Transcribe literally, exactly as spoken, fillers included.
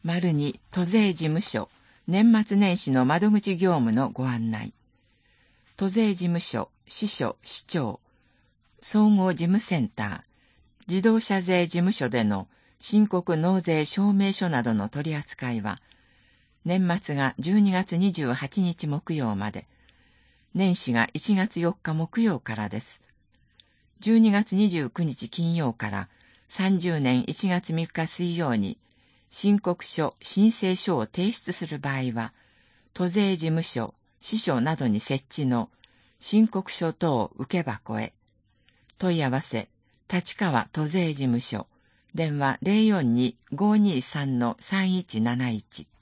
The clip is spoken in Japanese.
丸に都税事務所、年末年始の窓口業務のご案内。都税事務所、支所、市長、総合事務センター、自動車税事務所での申告納税証明書などの取り扱いは、年末がじゅうにがつにじゅうはちにち木曜まで、年始がいちがつよっか木曜からです。じゅうにがつにじゅうくにち金曜からさんじゅうねんいちがつみっか水曜に、申告書、申請書を提出する場合は、都税事務所、支所などに設置の申告書等受箱へ。問い合わせ、立川都税事務所、電話 ゼロよんに ごーにーさんのさんいちなないち。